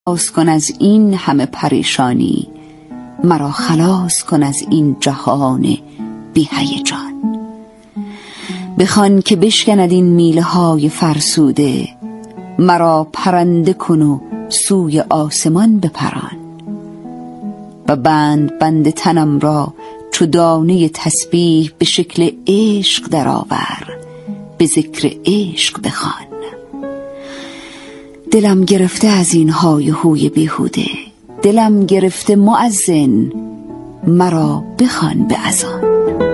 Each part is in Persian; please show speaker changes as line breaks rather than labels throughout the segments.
خلاص کن از این همه پریشانی، مرا خلاص کن از این جهان بی هیجان. بخوان که بشکند این میله های فرسوده، مرا پرنده کن و سوی آسمان بپران. و بند تنم را چو دانه تسبیح به شکل عشق درآور، به ذکر عشق بخوان. دلم گرفته از این های هوی بیهوده، دلم گرفته مؤذن، مرا بخوان به اذان.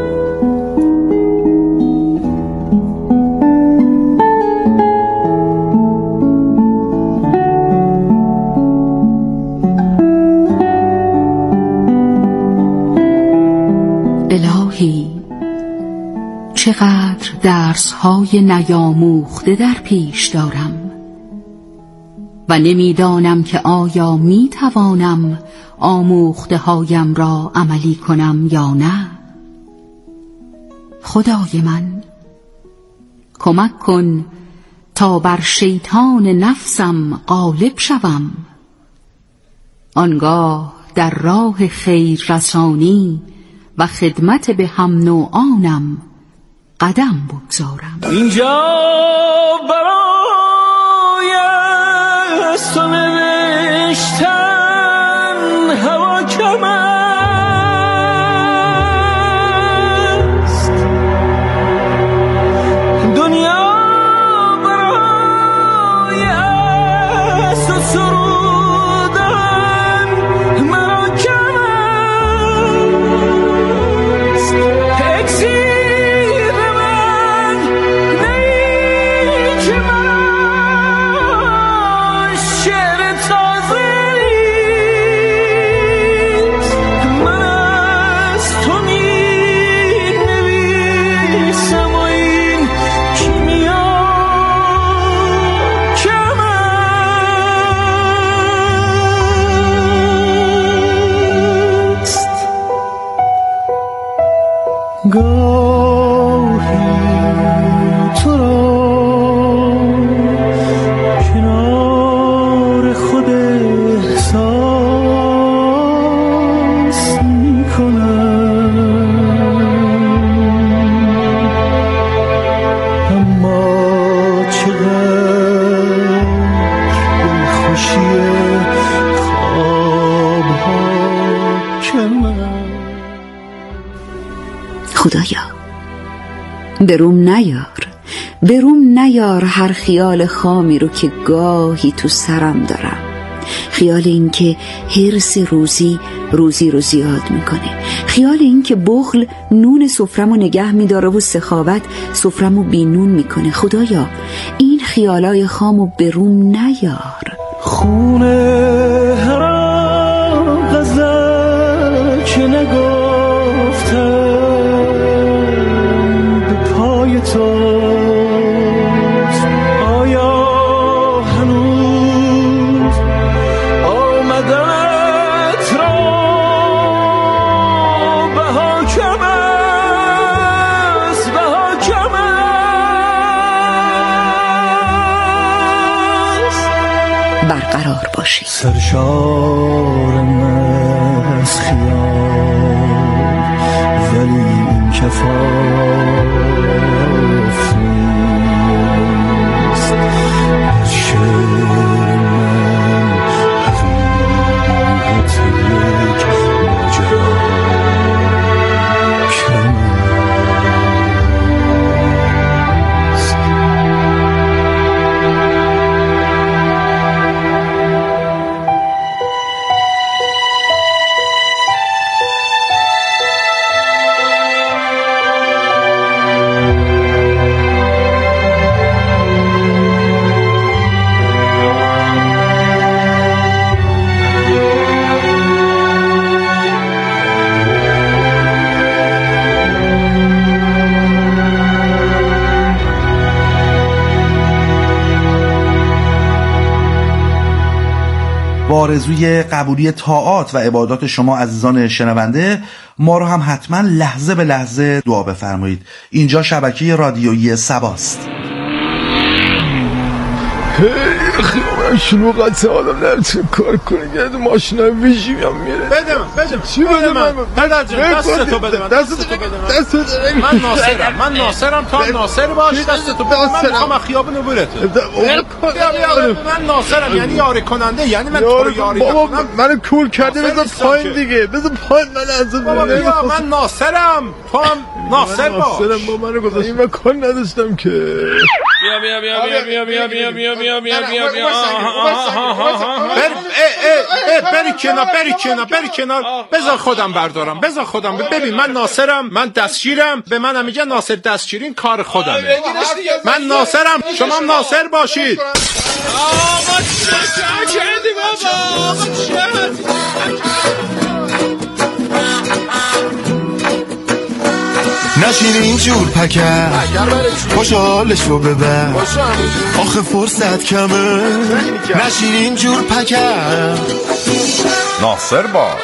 الهی چقدر درس‌های نیاموخته در پیش دارم و نمیدانم که آیا میتوانم آموخته هایم را عملی کنم یا نه. خدای من کمک کن تا بر شیطان نفسم غالب شوم، آنگاه در راه خیر رسانی و خدمت به هم نوعانم قدم بگذارم.
اینجا برای از تو نوشتن هوا کم است، دنیا برای از تو سرودن مرا کم است. اکسیر من نیک من شعر تازه نیست، من از تو می نویسم و این کیمیا کم است. گاهی تو را کنار خود احساس می کنم، اما چقدر دلخوشی خوابها کم است.
خدایا بروم نیار هر خیال خامی رو که گاهی تو سرم دارم. خیال این که حرص روزی رو زیاد میکنه، خیال این که بخل نون سفرمو نگه میداره و سخاوت سفرمو بی نون میکنه. خدایا این خیالای خامو بروم نیار.
خونه هران غزل که نگفتم به پای توست، آیا هنوز آمدنت را بها کم است، بها کم است.
برقرار باشی.
سرشارم از خیال ولی این کفاف نیست، در شعر من حقیقت یک ماجرا کم است.
با آرزوی قبولی طاعات و عبادات شما عزیزان شنونده، ما رو هم حتما لحظه به لحظه دعا بفرمایید. اینجا شبکه رادیویی سباست.
خیابون شلوغ آدم نمیتونه کار کنه. گرد ماشینا ویژی هم میره.
بده من چی بده من؟ پدر جان دستتو بده من. دستتو بده من. ناصرم تو هم ناصر باش. دستتو بده من. میخوام خیابونو برته. من ناصرم یعنی یاری کننده، یعنی من تو رو یاری کنم.
منو کول کرده. بذار پایین دیگه. بذار پایین من از
من ناصرم تو هم ناصر باش.
ناصرم با منو گذاشت. من کار نداشتم که.
بیا بری کنار. بذار خودم بردارم. ببین من ناصرم، من دستشیرم. به منم میگه ناصر دستشیرین کار خودمه. من ناصرم، شما هم ناصر باشید. آقا چه کردی بابا؟
نشین اینجور پکر خوشحالشو ببر، آخه فرصت کمه. نشین اینجور پکر.
ناصر باش.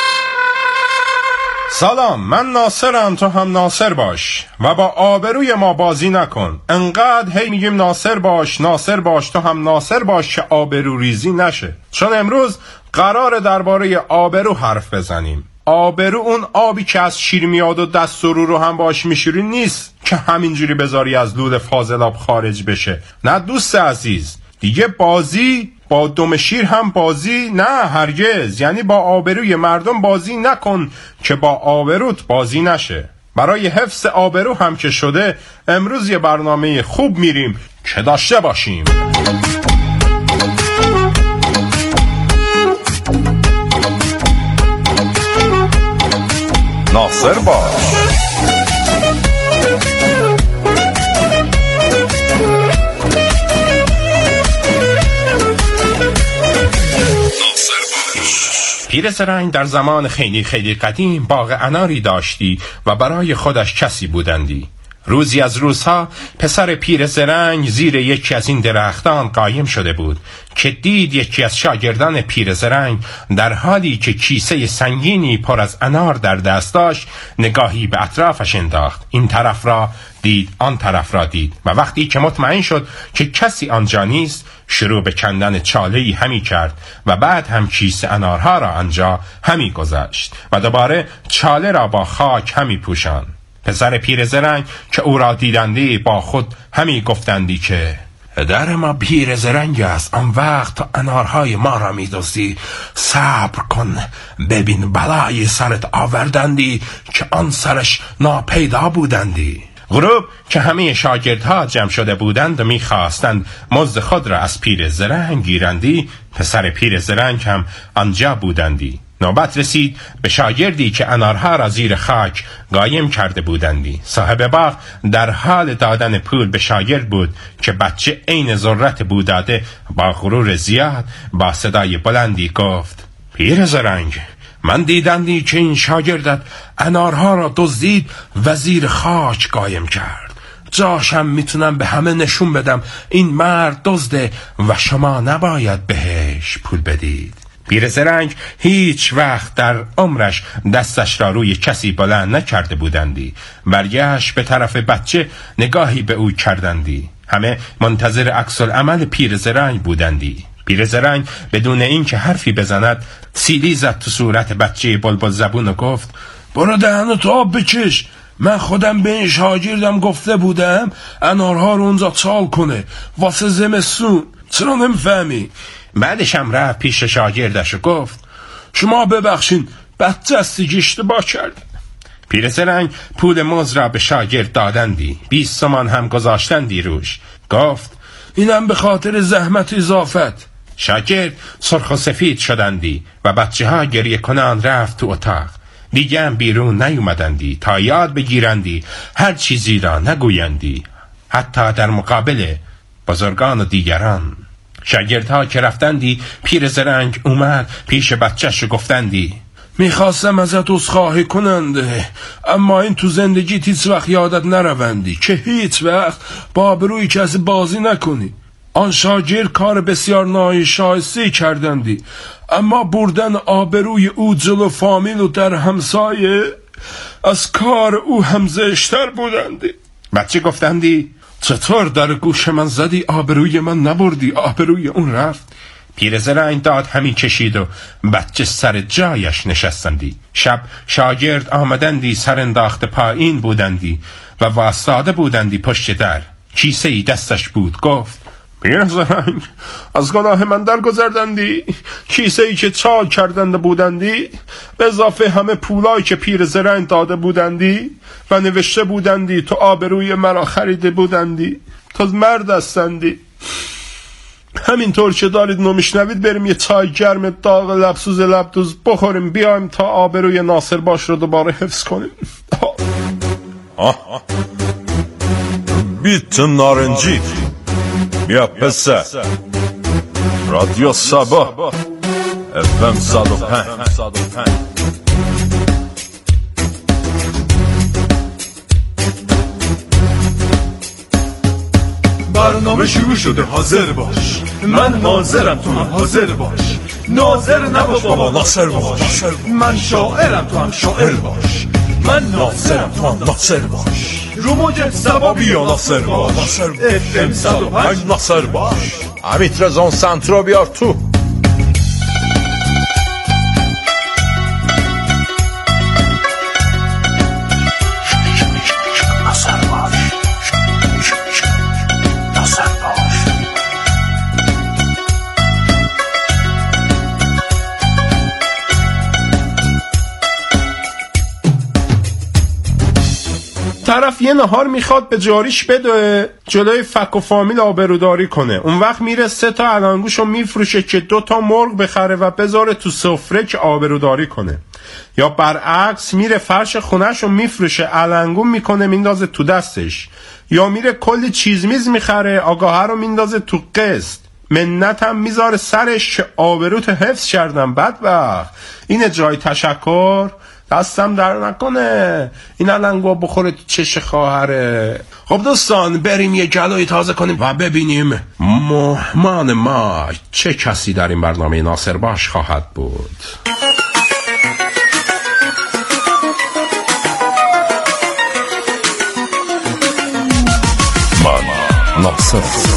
سلام، من ناصرم تو هم ناصر باش و با آبروی ما بازی نکن. انقدر هی میگیم ناصر باش تو هم ناصر باش که آبرو ریزی نشه. چون امروز قراره درباره آبرو حرف بزنیم. آبرو اون آبی که از شیر میاد و دست و رو هم باش میشوری نیست که همینجوری بذاری از دود فاضلاب خارج بشه. نه دوست عزیز، دیگه بازی با دم شیر هم بازی نه هرگز. یعنی با آبروی مردم بازی نکن که با آبروت بازی نشه. برای حفظ آبرو هم که شده امروز یه برنامه خوب میریم که داشته باشیم. ناصر باش. پیر زرنگ در زمان خیلی قدیم باغ اناری داشتی و برای خودش کسی بودندی. روزی از روزها پسر پیر زرنگ زیر یکی از این درختان قایم شده بود که دید یکی از شاگردان پیر زرنگ در حالی که کیسه سنگینی پر از انار در دست داشت نگاهی به اطرافش انداخت. این طرف را دید، آن طرف را دید و وقتی که مطمئن شد که کسی آنجا نیست شروع به کندن چاله‌ای همی کرد و بعد هم کیسه انارها را آنجا همی گذاشت و دوباره چاله را با خاک همی پوشاند. پسر پیر زرنگ که او را دیدندی با خود همی گفتندی که پدر ما پیر زرنگ است. آن وقت تا انارهای ما را می دزدی صبر کن ببین بلای سرت آوردندی که آن سرش ناپیدا بودندی. غروب که همه شاگردها جمع شده بودند و می‌خواستند مزد خود را از پیر زرنگ گیرندی، پسر پیر زرنگ هم آنجا بودندی. نوبت رسید به شاگردی که انارها را زیر خاک قایم کرده بودندی. صاحب باغ در حال دادن پول به شاگرد بود که بچه عین ذرت بوداده با غرور زیاد با صدای بلندی گفت پیر زرنگ، من دیدندی که این شاگردت انارها را دزدید و زیر خاک قایم کرد. جاشم میتونم به همه نشون بدم این مرد دزده و شما نباید بهش پول بدید. پیر زرنگ هیچ وقت در عمرش دستش را روی کسی بلند نکرده بودندی. برگشت به طرف بچه نگاهی به او کردندی. همه منتظر عکس العمل پیر زرنگ بودندی. پیر زرنگ بدون این که حرفی بزند سیلی زد تو صورت بچه بلبل زبون و گفت برو دهنت آب بکش. من خودم به این شاگردم گفته بودم انارها رو اونجا چال کنه واسه زمستون، چرا نمیفهمی؟ بعدش هم رفت پیش شاگردش و گفت شما ببخشین بچه استیگی اشتباه کرد. پیر زرنگ پول مزد را به شاگرد دادندی. 20 تومان هم گذاشتندی روش. گفت اینم به خاطر زحمت اضافت. شاگرد سرخ و سفید شدندی و بچه ها گریه کنان رفت تو اتاق. دیگه هم بیرون نیومدندی تا یاد بگیرندی هر چیزی را نگویندی، حتی در مقابل بزرگان و دیگران. شاگردها که رفتندی پیر زرنگ اومد پیش بچه‌ش گفتندی میخواستم ازت عذرخواهی کننده، اما این تو زندگی هیچ وقت یادت نروندی که هیچ وقت با آبروی کسی بازی نکنی. آن شاگرد کار بسیار ناشایسته کردندی، اما بردن آبروی او جلو فامیل و در همسایه از کار او هم زشتر بودندی. بچه گفتندی چطور در گوش من زدی آبروی من نبردی آبروی اون رفت. پیرزرنگ داد همین کشید و بچه سر جایش نشستندی. شب شاگرد آمدندی سر انداخته پایین بودندی و واسطاده بودندی پشت در. کیسه ای دستش بود گفت پیرزرنگ از گناه من در گذردندی. کیسه ای که چال کردنده بودندی به اضافه همه پولایی که پیرزرنگ داده بودندی و نوشته بودندی تو آبروی مرا خریده بودندی. تو مرد هستندی. همینطور که دارید نمیشنوید بریم یه چای گرم داغ لبسوز لبدوز بخوریم بیایم تا آبروی ناصر باش رو دوباره حفظ کنیم.
بیت نارنجی بیا پسر رادیو سبا FM 105.
برنامه شروع شده حاضر باش. من حاضرم تو هم حاضر باش. ناظر نباش بابا ناصر باش. من شاعرم تو هم شاعر باش. من ناصرم تو هم ناصر باش. رو موج سبا بیا ناصر باش. FM 105
ناصر باش. حمید رضا سنترو بیار تو.
طرف یه نهار میخواد به جاریش بده جلوی فک و فامیل آبروداری کنه. اون وقت میره 3 تا علنگوشو میفروشه که 2 تا مرغ بخره و بذاره تو سفره که آبروداری کنه. یا برعکس میره فرش خونهشو میفروشه علنگو میکنه میندازه تو دستش. یا میره کلی چیز میز میخره آگاهه رو میندازه تو قسط. منت هم میذاره سرش که آبروت حفظ کردم. بدبخت اینه جای تشکر. دستم در نکنه این علنگو بخوره تو چش خواهره. خب دوستان بریم یه گلوی تازه کنیم و ببینیم مهمان ما چه کسی در این برنامه ناصر باش خواهد بود.
من ناصر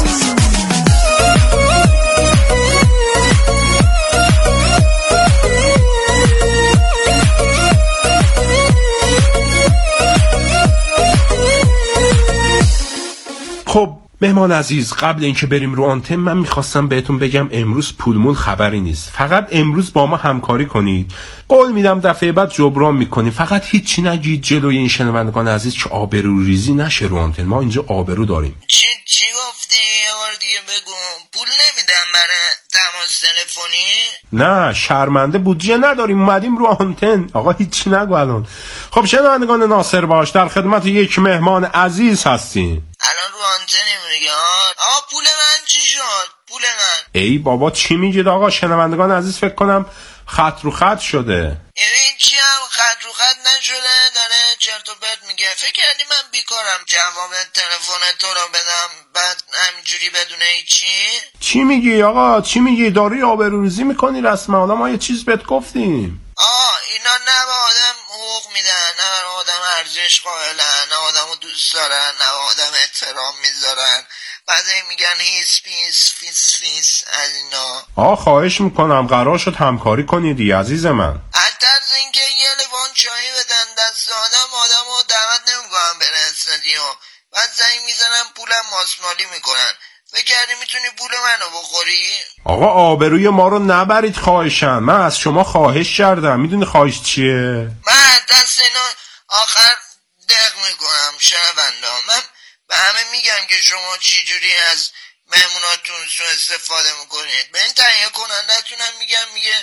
خب مهمان عزیز قبل اینکه بریم رو آنتن من میخواستم بهتون بگم امروز پولمول خبری نیست. فقط امروز با ما همکاری کنید. قول میدم دفعه بعد جبران میکنیم. فقط هیچی نگید جلوی این شنوندگان عزیز که آبرو ریزی نشه رو آنتن. ما اینجا آبرو داریم.
چی گفتی؟ یه بار دیگه بگو. پول نمیدم برای تماس تلفنی؟
نه شرمنده بودجه نداریم اومدیم رو آنتن. آقا هیچی نگو الان. خب شنوندگان ناصر باش در خدمت یک مهمان عزیز هستیم.
الان رو آنتنیم دیگه. آقا پول من چی شد؟ پول من
ای بابا چی میگید آقا؟ شنوندگان عزیز فکر کنم خط رو خط شده.
این چی هم خط رو خط نشده داره چرت و پرت میگه. فکر کردی من بیکارم جواب تلفن تو رو بدم بعد همینجوری بدون هیچی؟
چی میگی آقا؟ چی میگی؟ داری آبروریزی میکنی رسما؟ حالا ما یه چیز بهت گفتیم.
اینا نه به آدم حقوق میدن نه به آدم ارزش قائلن نه آدمو دوست دارن نه به آدم احترام میذارن. بعد میگن هیس پیس فیس فیس از اینا.
خواهش میکنم قرار شد همکاری کنیدی عزیز من.
البته اینکه یه لیوان چایی بدن دست آدمو دعوت نمیکنن بره استادیو. بعد زنگ میزنن پولم ماسمالی میکنن. فکر کردی میتونی پول منو بخوری؟
آقا آبروی ما رو نبرید خواهشم. من از شما خواهش کردم. میدونی خواهش چیه؟
من دست اینا آخر دق میکنم شنونده. من به همه میگم که شما چی جوری از مهموناتون سوء استفاده میکنید. به این تهیه کنندتون هم میگه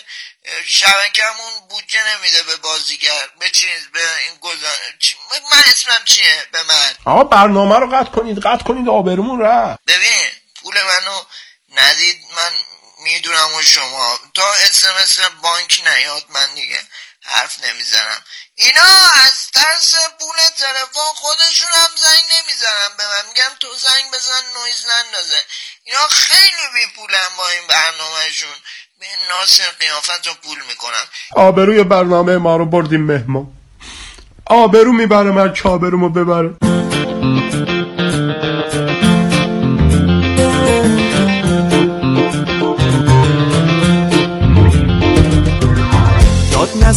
شبکمون بودجه نمیده به بازیگر به چیز به این من اسمم چیه به من.
آقا برنامه رو قطع کنید آبرومون رفت.
ببین پول منو ندید من میدونم و شما تا SMS بانک نیاد من دیگه حرف نمیزنم. اینا از ترس پول تلفن خودشون هم زنگ نمیزنم به من. میگم تو زنگ بزن نویز نندازه. اینا خیلی بی پولن با این برنامهشون. به ناصر قیافت رو پول میکنم.
آبروی برنامه ما رو بردیم مهمان. آبرو میبره من که آبرومو ببره.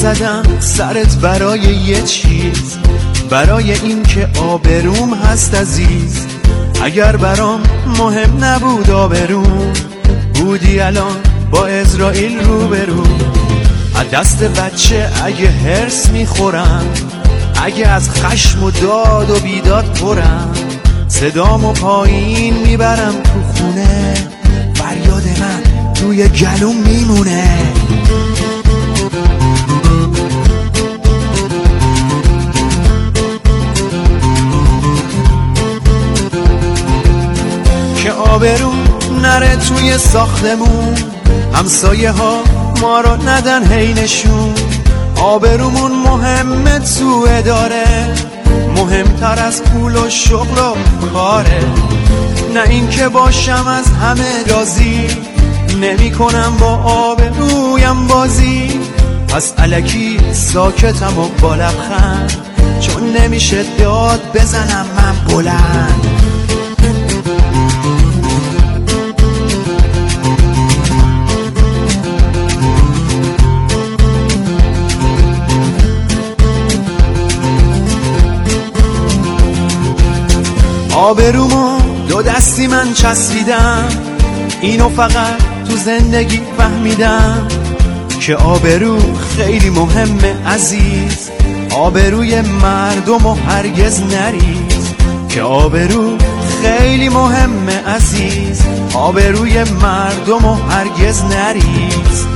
زدم سرت برای یه چیز، برای این که آبروم هست عزیز. اگر برام مهم نبود آبروم، بودی الان با اسرائیل روبرو. از دست بچه اگه هرس میخورم، اگه از خشم و داد و بیداد پرم، صدامو پایین میبرم تو خونه، فریاد من توی گلوم میمونه. که آبرو نره توی ساختمون، همسایه ها ما رو ندن هینشون. آبرومون مهمه تو اداره، مهمتر از پول و شغل و کاره. نه این که باشم از همه راضی، نمی کنم با آبرویم بازی. پس الکی ساکتم و با لبخند، چون نمیشه داد بزنم من بلند. آبرومو دو دستی من چسبیدم، اینو فقط تو زندگی فهمیدم که آبرو خیلی مهمه عزیز. آبروی مردمو هرگز نریز، که آبرو خیلی مهمه عزیز. آبروی مردمو هرگز نریز.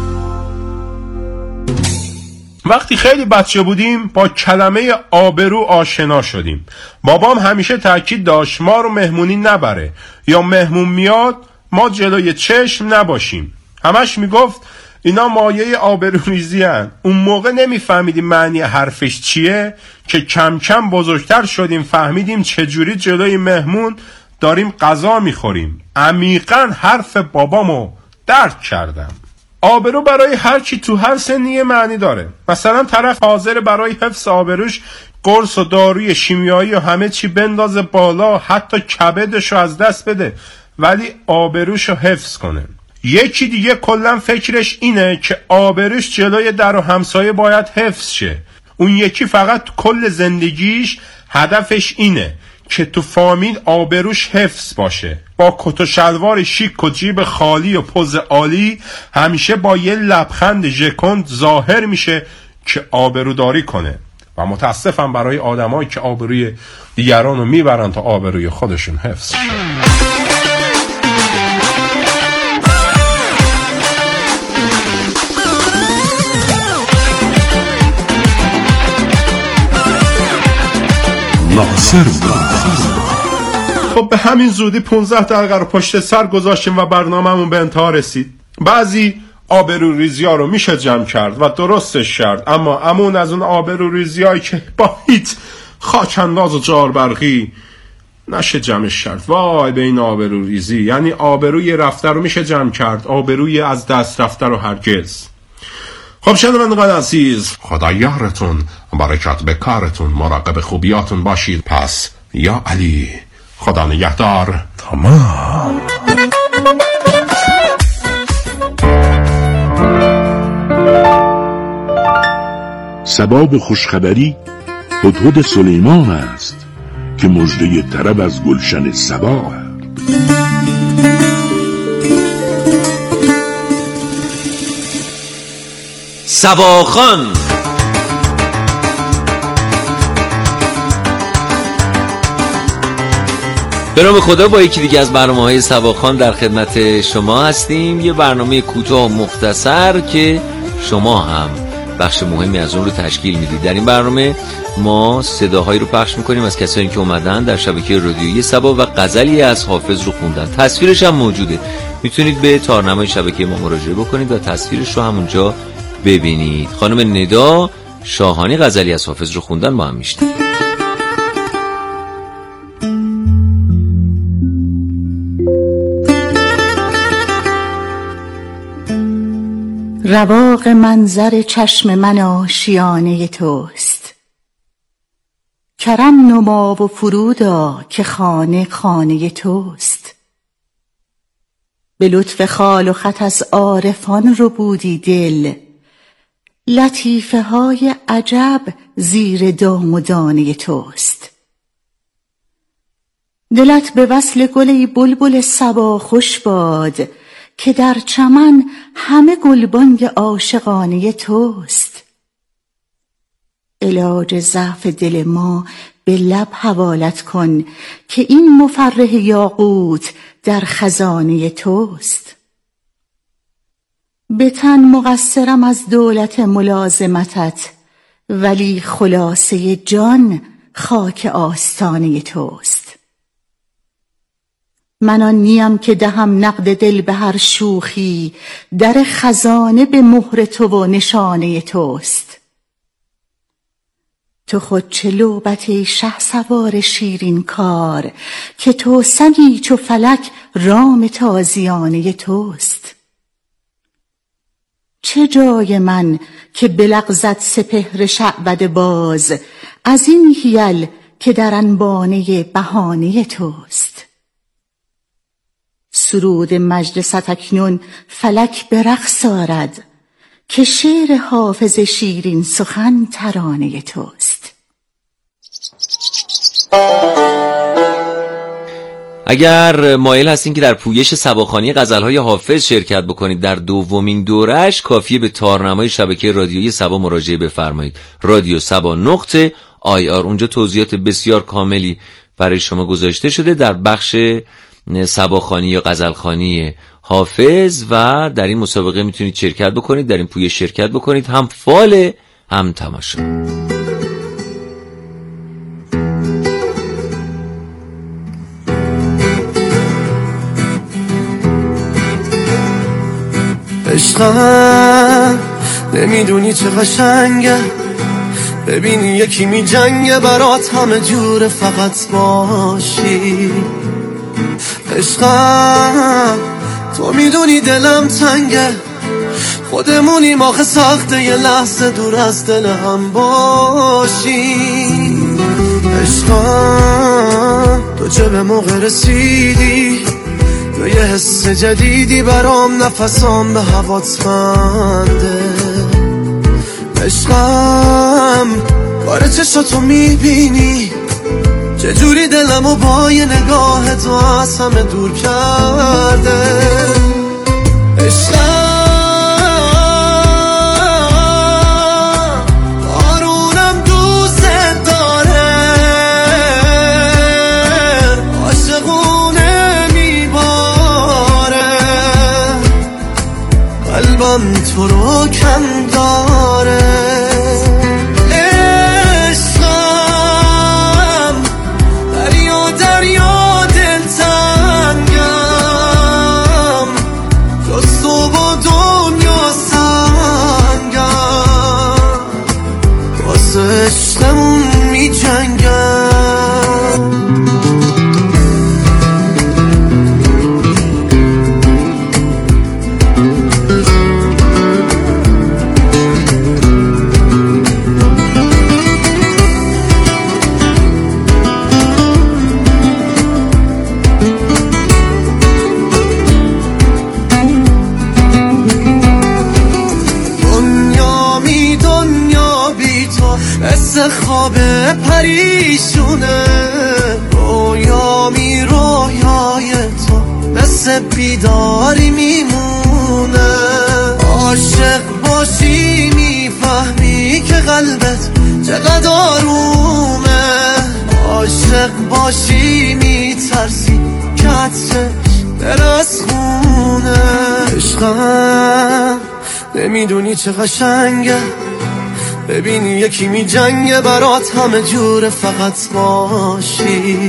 وقتی خیلی بچه بودیم با کلمه آبرو آشنا شدیم. بابام همیشه تاکید داشت ما رو مهمونی نبره، یا مهمون میاد ما جلوی چشم نباشیم. همش میگفت اینا مایه آبروریزی هن. اون موقع نمیفهمیدیم معنی حرفش چیه، که کم کم بزرگتر شدیم فهمیدیم چجوری جلوی مهمون داریم غذا میخوریم. عمیقاً حرف بابامو درک کردم. آبرو برای هر کی تو هر سنی معنی داره. مثلا طرف حاضر برای حفظ آبروش قرص و داروی شیمیایی و همه چی بندازه بالا، حتی کبدشو از دست بده، ولی آبروشو حفظ کنه. یکی دیگه کلا فکرش اینه که آبروش جلوی در و همسایه باید حفظ شه. اون یکی فقط کل زندگیش هدفش اینه که تو فامیل آبروش حفظ باشه، با کت و شلوار شیک و جیب خالی و پوز عالی، همیشه با یه لبخند ژکند ظاهر میشه که آبروداری کنه. و متاسفم برای آدمایی که آبروی دیگران رو میبرن تا آبروی خودشون حفظ شه. خب به همین زودی 15 دقیقه رو پشت سر گذاشتیم و برنامه‌مون به انتها رسید. بعضی آبروریزی‌ها رو میشه جمع کرد و درستش کرد، اما امون از اون آبروریزی‌هایی که با هیچ خاک‌انداز و جاربرقی نشه جمعش کرد. وای به این آبروریزی. یعنی آبروی رفته رو میشه جمع کرد، آبروی از دست رفته رو هرگز. خب شنوندگان عزیز، خدا یارتون، برکت به کارتون، مراقب خوبیاتون باشید. پس یا علی، خدا نگهدار.
تمام.
سباب خوشخبری هدهد سلیمان است که مژده طرب از گلشن سبا است.
سباخان. به نام خدا، با یکی دیگه از برنامه‌های سباخان در خدمت شما هستیم. یه برنامه کوتاه و مختصر که شما هم بخش مهمی از اون رو تشکیل میدید. در این برنامه ما صداهایی رو پخش میکنیم از کسانی که اومدن در شبکه رادیویی سبا و غزلی از حافظ رو خوندن. تصویرش هم موجوده، میتونید به تارنمای شبکه ما مراجعه بکنید و تصویرش رو همونجا ببینید. خانم ندا شاهانی غزلی از حافظ رو خوندن، با هم میشنویم.
رواق منظر چشم من آشیانه توست، کرم نما و فرودا که خانه خانه توست. به لطف خال و خط از عارفان رو بودی دل، لطیفه های عجب زیر دام و دانه توست. دلت به وصل گلی بلبل صبا خوش باد که در چمن همه گلبانگ عاشقانه توست. علاج ضعف دل ما به لب حوالت کن که این مفرح یاقوت در خزانه توست. به تن مقصرم از دولت ملازمتت، ولی خلاصه جان خاک آستانه توست. من آن نیم که دهم نقد دل به هر شوخی، در خزانه به مهر تو و نشانه توست. تو خود چه لعبت ای شهسوار شیرین کار، که توسنی چو فلک رام تازیانه توست. چه جای من که بلغزد سپهر شعبده باز، از این حیل که در انبانه بهانه توست. سرود مجلست اکنون فلک به رقص آرد، که شعر حافظ شیرین سخن ترانه توست.
اگر مایل هستین که در پویش سباخوانی غزل‌های حافظ شرکت بکنید در دومین دورش، کافیه به تارنمای شبکه رادیویی سبا مراجعه بفرمایید. رادیو سبا.ir. اونجا توضیحات بسیار کاملی برای شما گذاشته شده در بخش سباخوانی یا غزلخوانی حافظ، و در این مسابقه میتونید شرکت بکنید، در این پویش شرکت بکنید، هم فال هم تماشا.
عشقم نمیدونی چه قشنگه، ببینی یکی می جنگه برات همه جور فقط باشی. عشقم تو میدونی دلم تنگه، خودمونیم آخه سخته یه لحظه دور از دل هم باشی. عشقم تو چه به موقع رسیدی، تو یه حس جدیدی برام، نفسام به هوات بنده. عشقم باره چشاتو میبینی، چجوری دلمو با یه نگاه تو از همه دور کرده. عشقم آرونم دوست داره، عاشقونه میباره، قلبم تو رو کم داره. عشقمون می جنگم. مثل خواب پریشونه، رویامی رویای تو مثل بیداری میمونه. عاشق باشی میفهمی که قلبت چقدر آرومه، عاشق باشی میترسی که عطرش دل از خونه. عشقم نمیدونی چه قشنگه، ببینی یکی می جنگه برات همه جور فقط باشی.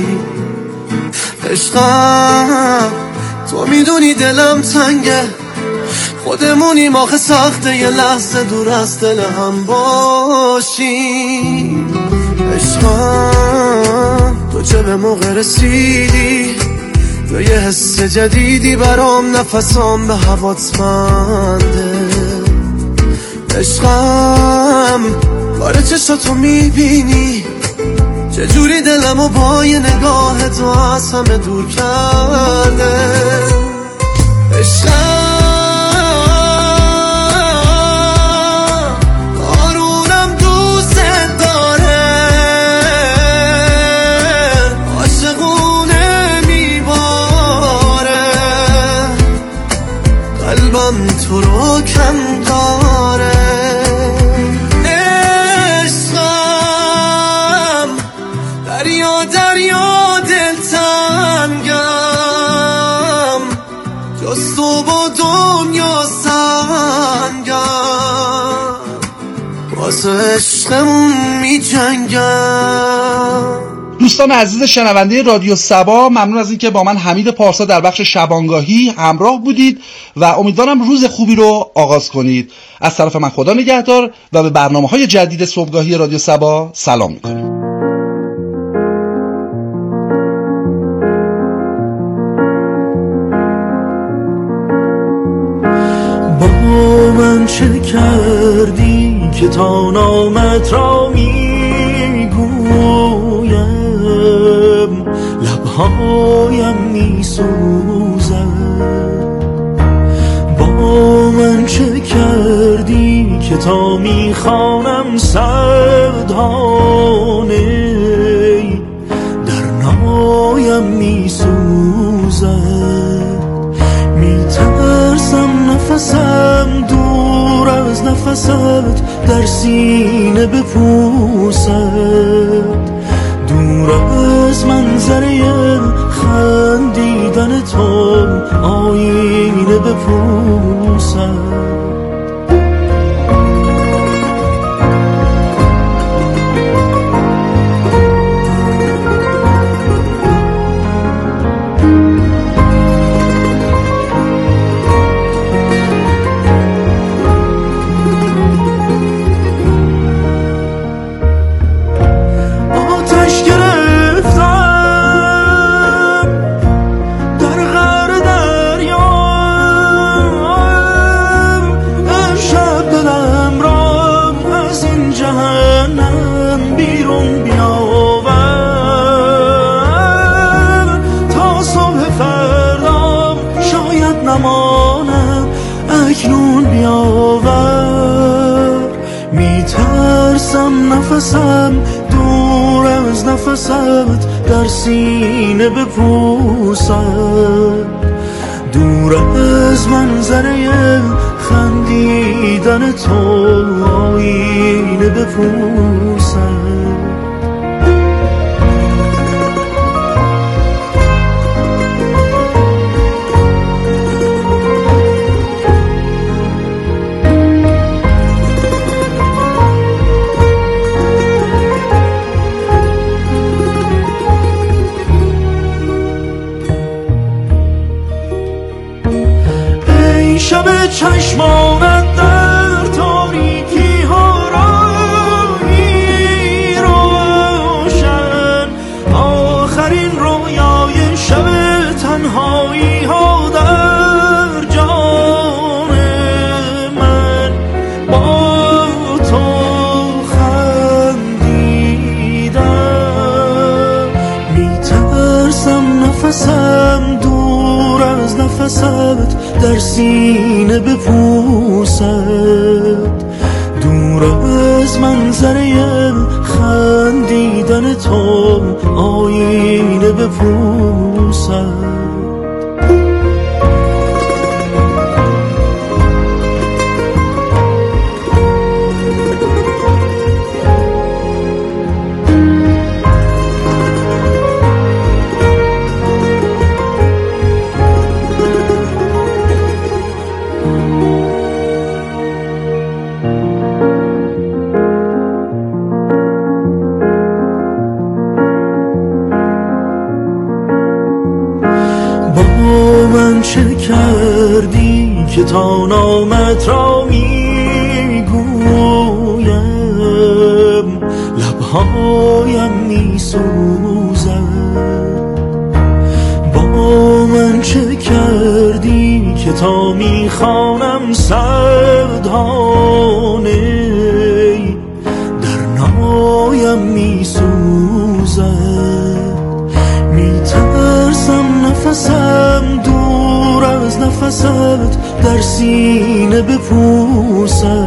عشقم تو میدونی دلم تنگه، خودمونیم آخه سخته یه لحظه دور از دل هم باشی. عشقم تو چه به موقع رسیدی، تو یه حس جدیدی برام، نفسام به هوات بنده. عشقم باره چشاتو میبینی، چجوری دلمو با یه نگاه تو از همه دور کرده. عشقم واسه عشقمون می جنگم.
دوستان عزیز شنونده رادیو صبا، ممنون از اینکه با من حمید پارسا در بخش شبانگاهی همراه بودید و امیدوارم روز خوبی رو آغاز کنید. از طرف من خدا نگهدار و به برنامه‌های جدید صبحگاهی رادیو صبا سلام می‌کنم.
با من چه کردی که تا نامت را میگویم، لبهایم میسوزد. با من چه کردی که تا میخوانم صدهانه در نایم میسوزد. میترسم نفسم دور از نفست در سینه بپوسد، دور از منظره خندیدن تو آینه بپوسد. نفسم دور از نفست در سینه بپوسد، دور از منظره خندیدن تو آینه بپوسد. چشمانت در تاریکی ها راهی روشن، آخرین رویای شب تنهایی ها در جان من با تو خندیدم. میترسم نفسم دور از نفست در سینه بپوسد، دور از منظره خندیدن تو آینه بپوسد. چه کردی که تا نامت را میگویم، لبهایم میسوزد. با من چه کردی که تا میخوانم صدهانه در نایم میسوزد. میترسم نفسم دور از نفست در سینه بپوسد.